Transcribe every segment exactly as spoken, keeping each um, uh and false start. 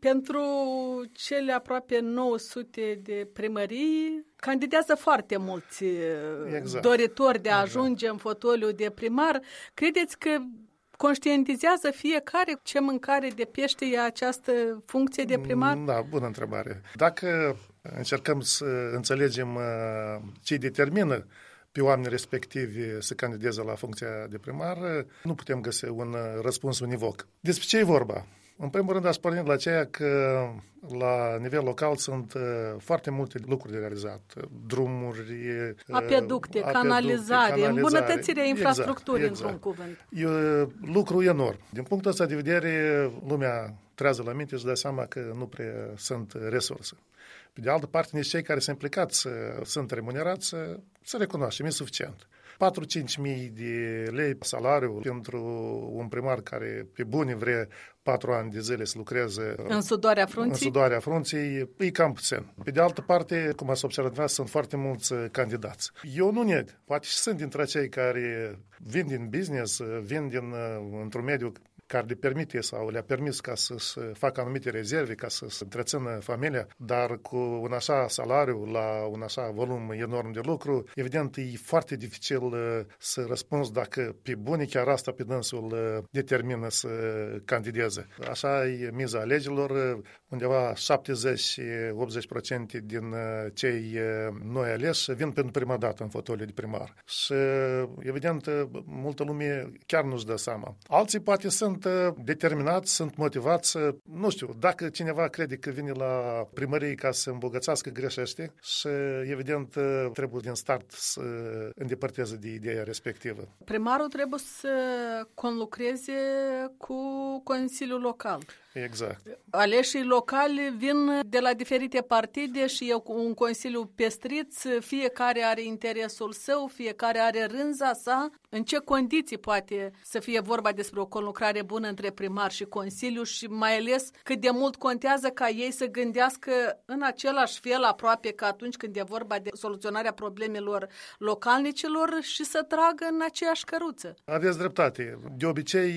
Pentru cele aproape nouă sute de primării, candidează foarte mulți exact. doritori de a ajunge exact. în fotoliu de primar. Credeți că conștientizează fiecare ce mâncare de pește e această funcție de primar? Da, bună întrebare. Dacă încercăm să înțelegem ce determină pe oamenii respectivi să candideze la funcția de primar, nu putem găsi un răspuns univoc. Despre ce e vorba? În primul rând, aș porni la aceea că la nivel local sunt foarte multe lucruri de realizat. Drumuri, apeducte, canalizare, canalizare îmbunătățirea infrastructurii, exact, exact. într-un cuvânt. E lucru enorm. Din punctul ăsta de vedere, lumea trează la minte și dă seama că nu prea sunt resurse. Pe de altă parte, nici cei care sunt implicați sunt remunerați, să recunoaștem, e suficient. patru-cinci mii de lei salariu pentru un primar care pe bune vrea patru ani de zile să lucreze în sudoarea frunții, în sudoarea frunții, e cam puțin. Pe de altă parte, cum ați observat, sunt foarte mulți candidați. Eu nu neg, poate și sunt dintre cei care vin din business, vin din, într-un mediu care le permite sau le-a permis ca să-și facă anumite rezerve, ca să-și întrețină familia, dar cu un așa salariu, la un așa volum enorm de lucru, evident, e foarte dificil să răspunzi dacă pe bune chiar asta pe dânsul determină să candideze. Așa e miza alegerilor, undeva șaptezeci-optzeci la sută din cei noi aleși vin pentru prima dată în fotoliu de primar. Și, evident, multă lume chiar nu-și dă seama. Alții poate sunt determinați, sunt motivați. Nu știu, dacă cineva crede că vine la primărie ca să îmbogățească, greșește și, evident, trebuie din start să îndepărteze de ideea respectivă. Primarul trebuie să conlucreze cu Consiliul Local. Exact. Aleșii locali vin de la diferite partide și e un consiliu pestriț, fiecare are interesul său, fiecare are rânza sa. În ce condiții poate să fie vorba despre o conlucrare bună între primar și consiliu și mai ales cât de mult contează ca ei să gândească în același fel aproape ca atunci când e vorba de soluționarea problemelor localnicilor și să tragă în aceeași căruță. Aveți dreptate. De obicei,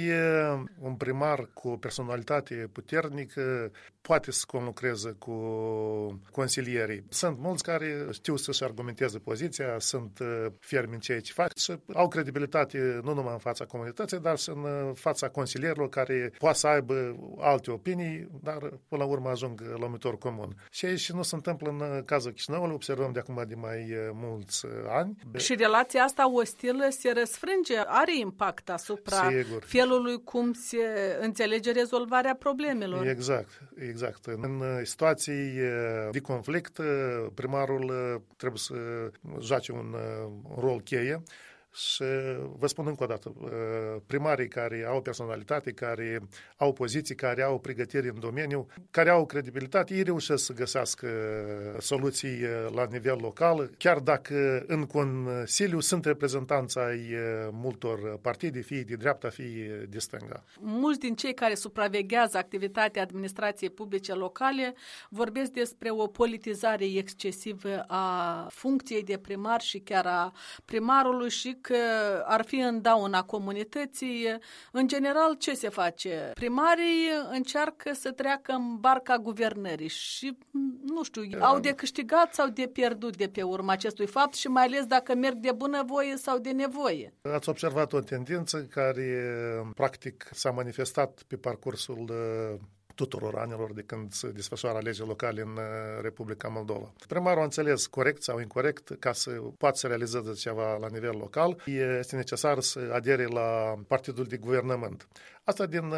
un primar cu personalitate puternică poate să conlucreze cu consilierii. Sunt mulți care știu să-și argumenteze poziția, sunt fermi în ceea ce fac și au credibilitate nu numai în fața comunității, dar și în fața consilierilor care poate să aibă alte opinii, dar până la urmă ajung la numitor comun. Și aici nu se întâmplă în cazul Chișinăului, observăm de acum de mai mulți ani. Și relația asta ostilă se răsfrânge, are impact asupra Sigur. felului cum se înțelege rezolvarea problemelor. Exact, exact. În situații de conflict, primarul trebuie să joace un rol cheie. Și vă spun încă o dată, primarii care au personalitate, care au poziții, care au pregătiri în domeniu, care au credibilitate, ei reușesc să găsească soluții la nivel local, chiar dacă în Consiliu sunt reprezentanți ai multor partide, fie de dreapta, fie de stânga. Mulți din cei care supraveghează activitatea administrației publice locale vorbesc despre o politizare excesivă a funcției de primar și chiar a primarului și că ar fi în dauna comunității. În general, ce se face? Primarii încearcă să treacă în barca guvernării și, nu știu, au de câștigat sau de pierdut de pe urma acestui fapt și mai ales dacă merg de bunăvoie sau de nevoie. Ați observat o tendință care, practic, s-a manifestat pe parcursul tuturor anilor de când se desfășoară alegeri locale în Republica Moldova. Primarul a înțeles corect sau incorect ca să poată să realizeze ceva la nivel local, este necesar să adere la partidul de guvernământ. Asta din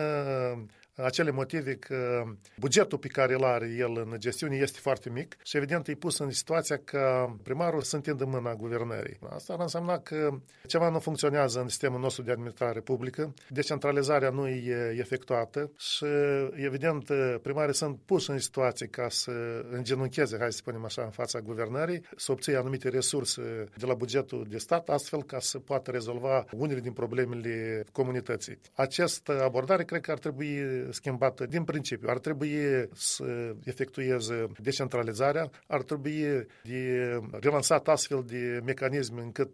acele motive că bugetul pe care îl are el în gestiune este foarte mic și evident e pus în situația că primarul să întindă mâna guvernării. Asta ar însemna că ceva nu funcționează în sistemul nostru de administrare publică, decentralizarea nu e efectuată și evident primarii sunt puși în situație ca să îngenuncheze, hai să spunem așa, în fața guvernării, să obție anumite resurse de la bugetul de stat, astfel ca să poată rezolva unele din problemele comunității. Această abordare cred că ar trebui schimbată din principiu. Ar trebui să efectueze decentralizarea, ar trebui de relansat astfel de mecanisme încât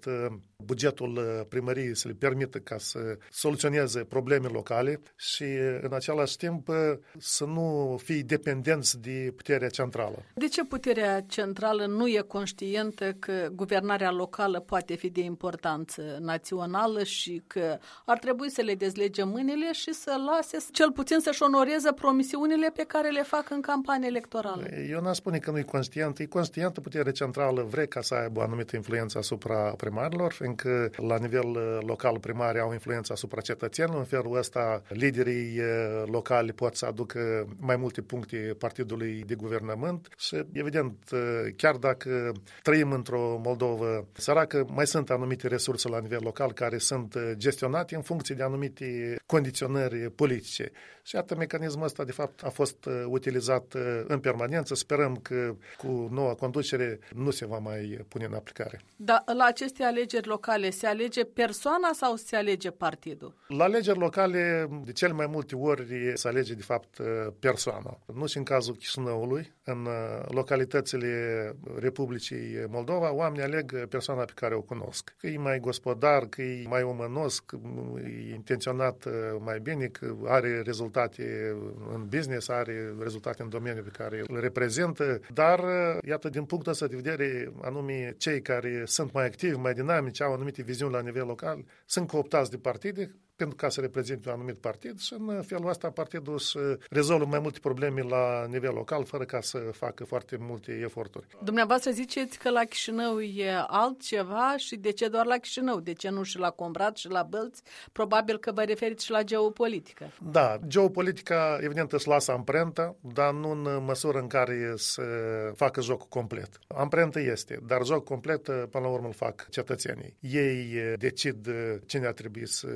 bugetul primăriei să le permită ca să soluționeze probleme locale și în același timp să nu fie dependenți de puterea centrală. De ce puterea centrală nu e conștientă că guvernarea locală poate fi de importanță națională și că ar trebui să le dezlege mâinile și să lase, cel puțin să-și onoreze promisiunile pe care le fac în campanie electorală? Eu n-aș spune că nu e conștientă. E conștientă, puterea centrală vrea ca să aibă o anumită influență asupra primarilor, fiindcă la nivel local primarii au influență asupra cetățenilor. În felul ăsta, liderii locali pot să aducă mai multe puncte partidului de guvernământ și, evident, chiar dacă trăim într-o Moldovă săracă, mai sunt anumite resurse la nivel local care sunt gestionate în funcție de anumite condiționări politice. Și iată, mecanismul ăsta, de fapt, a fost utilizat în permanență. Sperăm că cu noua conducere nu se va mai pune în aplicare. Dar la aceste alegeri locale se alege persoana sau se alege partidul? La alegeri locale, de cel mai multe ori, se alege, de fapt, persoana. Nu și în cazul Chișinăului. În localitățile Republicii Moldova, oamenii aleg persoana pe care o cunosc. Că e mai gospodar, că e mai omănosc, e intenționat mai bine, că are rezultate în business, are rezultate în domeniul pe care îl reprezintă, dar, iată, din punctul ăsta de vedere, anume cei care sunt mai activi, mai dinamici, au anumite viziuni la nivel local, sunt cooptați de partide pentru ca să reprezinte un anumit partid și în felul ăsta partidul își rezolvă mai multe probleme la nivel local fără ca să facă foarte multe eforturi. Dumneavoastră ziceți că la Chișinău e altceva și de ce doar la Chișinău? De ce nu și la Comrat și la Bălți? Probabil că vă referiți și la geopolitică. Da, geopolitica evident își lasă amprenta, dar nu în măsură în care să facă jocul complet. Amprenta este, dar jocul complet până la urmă îl fac cetățenii. Ei decid cine ar trebui să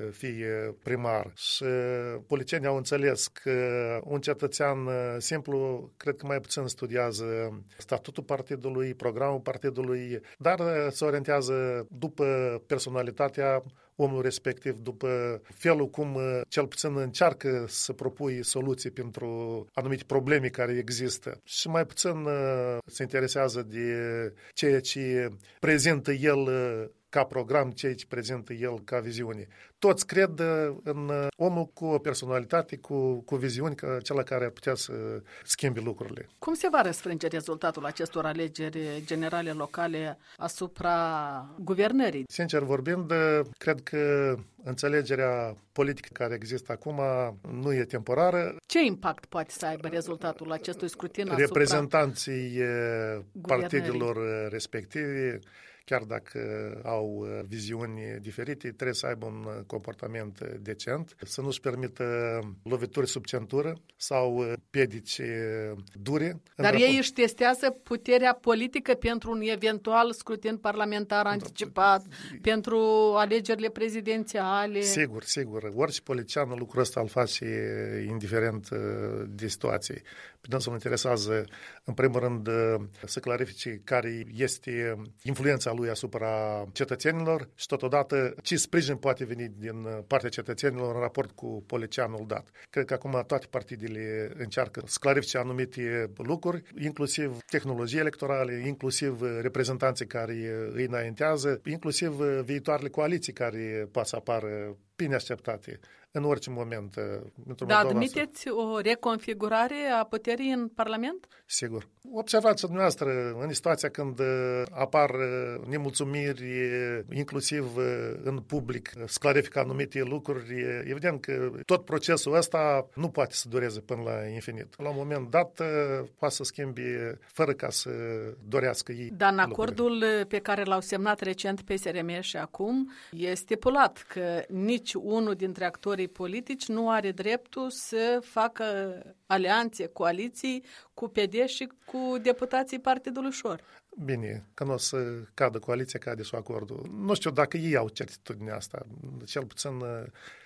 fie primar și politicienii au înțeles că un cetățean simplu cred că mai puțin studiază statutul partidului, programul partidului, dar se orientează după personalitatea omul respectiv, după felul cum cel puțin încearcă să propui soluții pentru anumite probleme care există și mai puțin se interesează de ceea ce prezintă el ca program, ceea ce prezintă el ca viziune. Toți cred în omul cu o personalitate, cu, cu viziuni, ca cel care ar putea să schimbe lucrurile. Cum se va răsfrânge rezultatul acestor alegeri generale locale asupra guvernării? Sincer vorbind, cred că înțelegerea politică care există acum nu e temporară. Ce impact poate să aibă rezultatul acestui scrutin asupra reprezentanții partidelor respective, chiar dacă au viziuni diferite, trebuie să aibă un comportament decent, să nu-și permită lovituri sub centură sau piedici dure. Dar ei își testează puterea politică pentru un eventual scrutin parlamentar anticipat, pentru alegerile prezidențiale. Sigur, sigur. Orice politician lucrul ăsta îl face indiferent de situație. Pe noi să mă interesează, în primul rând, să clarifice care este influența lui asupra cetățenilor și totodată ce sprijin poate veni din partea cetățenilor în raport cu politicianul dat. Cred că acum toate partidele încearcă să clarifice anumite lucruri, inclusiv tehnologii electorale, inclusiv reprezentanții care îi înaintează, inclusiv viitoarele coaliții care pot să apară bine așteptate în orice moment. Da, admiteți o reconfigurare a puterii în Parlament? Sigur. Observați dumneavoastră în situația când apar nemulțumiri, inclusiv în public, să clarifică anumite lucruri, evident că tot procesul ăsta nu poate să dureze până la infinit. La un moment dat poate să schimbe fără ca să dorească ei. Dar în acordul lucrurile pe care l-au semnat recent P S R M și acum e stipulat că nici unul dintre actorii politici nu are dreptul să facă alianțe, coaliții cu P D și cu deputații Partidului Șor. Bine, că nu o să cadă coaliția, cade și acordul. Nu știu dacă ei au certitudinea asta. Cel puțin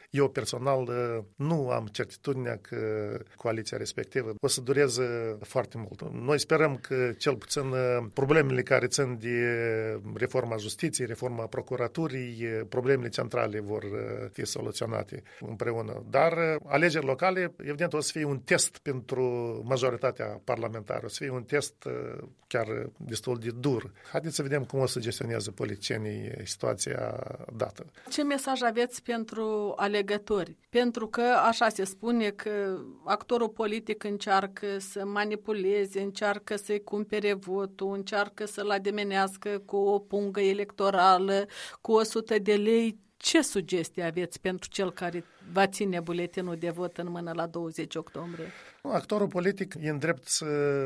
Eu personal nu am certitudinea că coaliția respectivă o să dureze foarte mult. Noi sperăm că cel puțin problemele care țin de reforma justiției, reforma procuraturii, problemele centrale vor fi soluționate împreună. Dar alegeri locale, evident, o să fie un test pentru majoritatea parlamentară, o să fie un test chiar destul de dur. Haideți să vedem cum o să gestioneze politicienii situația dată. Ce mesaj aveți pentru alegători? Pentru că așa se spune că actorul politic încearcă să manipuleze, încearcă să-i cumpere votul, încearcă să-l ademenească cu o pungă electorală, cu o sută de lei. Ce sugestii aveți pentru cel care va ține buletinul de vot în mână la douăzeci octombrie? Actorul politic e în drept să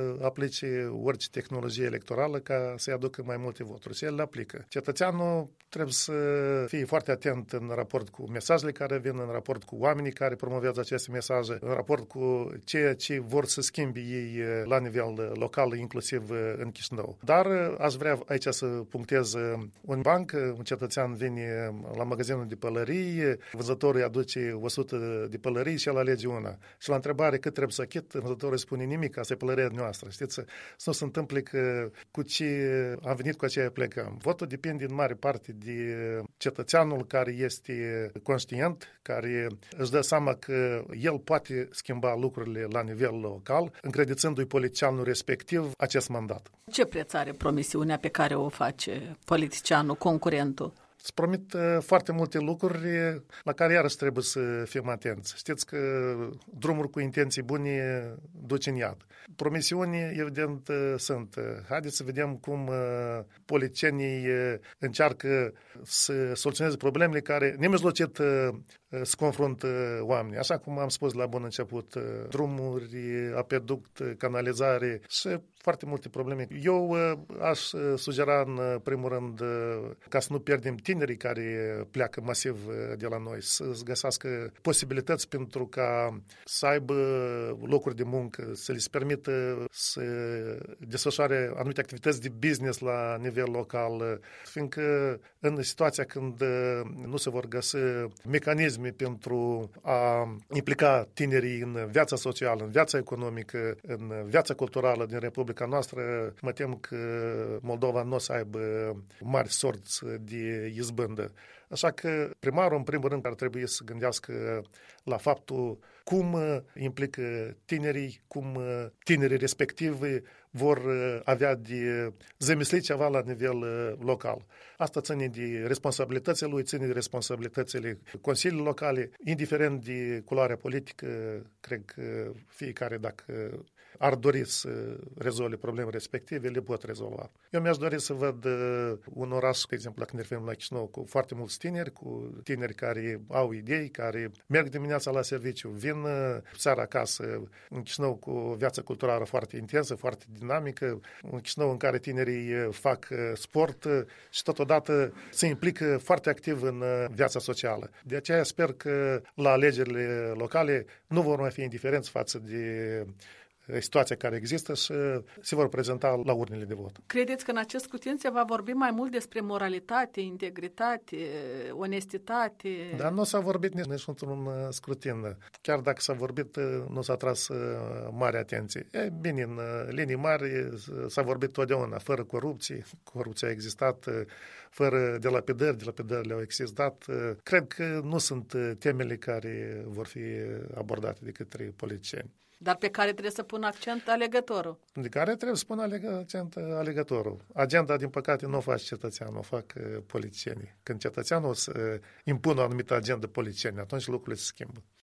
aplice orice tehnologie electorală ca să-i aducă mai multe voturi. Și el le aplică. Cetățeanul trebuie să fie foarte atent în raport cu mesajele care vin, în raport cu oamenii care promovează aceste mesaje, în raport cu ceea ce vor să schimbe ei la nivel local, inclusiv în Chișinău. Dar aș vrea aici să punctez un banc, un cetățean vine la magazinul de pălării, vânzătorul îi aduce o sută de pălării și el alege una. Și la întrebare cât trebuie să achit, vânzătorul spune nimic, asta e pălăria noastră. Știți, să nu se întâmple că cu ce am venit, cu aceea plecăm. Votul depinde în mare parte de cetățeanul care este conștient, care își dă seama că el poate schimba lucrurile la nivel local, încredințându-i politicianul respectiv acest mandat. Ce preț are promisiunea pe care o face politicianul, concurentul? Îți promit foarte multe lucruri la care iarăși trebuie să fim atenți. Știți că drumuri cu intenții bune duc în iad. Promisiuni, evident, sunt. Haideți să vedem cum politicienii încearcă să soluționeze problemele care nemijlocit se confruntă oamenii. Așa cum am spus la bun început, drumuri, apeduct, canalizare și foarte multe probleme. Eu aș sugera în primul rând ca să nu pierdem tinerii care pleacă masiv de la noi, să găsească posibilități pentru ca să aibă locuri de muncă, să li se permită să desfășoare anumite activități de business la nivel local, fiindcă în situația când nu se vor găsi mecanisme pentru a implica tinerii în viața socială, în viața economică, în viața culturală din Republica noastră, mă tem că Moldova nu o să aibă mari sorți de izbândă. Așa că primarul, în primul rând, ar trebui să gândească la faptul cum implică tinerii, cum tinerii respectivi vor avea de zămislit ceva la nivel local. Asta ține de responsabilitățile lui, ține de responsabilitățile consiliilor locale, indiferent de culoarea politică, cred că fiecare, dacă ar dori să rezolve probleme respective, le pot rezolva. Eu mi-aș dori să văd un oraș, de exemplu, dacă ne referim la Chișinău, cu foarte mulți tineri, cu tineri care au idei, care merg dimineața la serviciu, vin seara acasă, în Chișinău cu o viață culturală foarte intensă, foarte dinamică, un Chișinău în care tinerii fac sport și totodată se implică foarte activ în viața socială. De aceea sper că la alegerile locale nu vor mai fi indiferenți față de situația care există și se vor prezenta la urnele de vot. Credeți că în acest scrutin se va vorbi mai mult despre moralitate, integritate, onestitate? Dar nu s-a vorbit nici într-un scrutin. Chiar dacă s-a vorbit, nu s-a tras mare atenție. E bine, în linii mari s-a vorbit totdeauna, fără corupție. Corupția a existat, fără delapidări, delapidările au existat. Cred că nu sunt temele care vor fi abordate de către politicieni. Dar pe care trebuie să pună accent alegătorul. De care trebuie să pună accent alegătorul. Agenda, din păcate, nu o fac cetățeanul, o fac politicienii. Când cetățeanul o să impună o anumită agendă politicieni, atunci lucrurile se schimbă.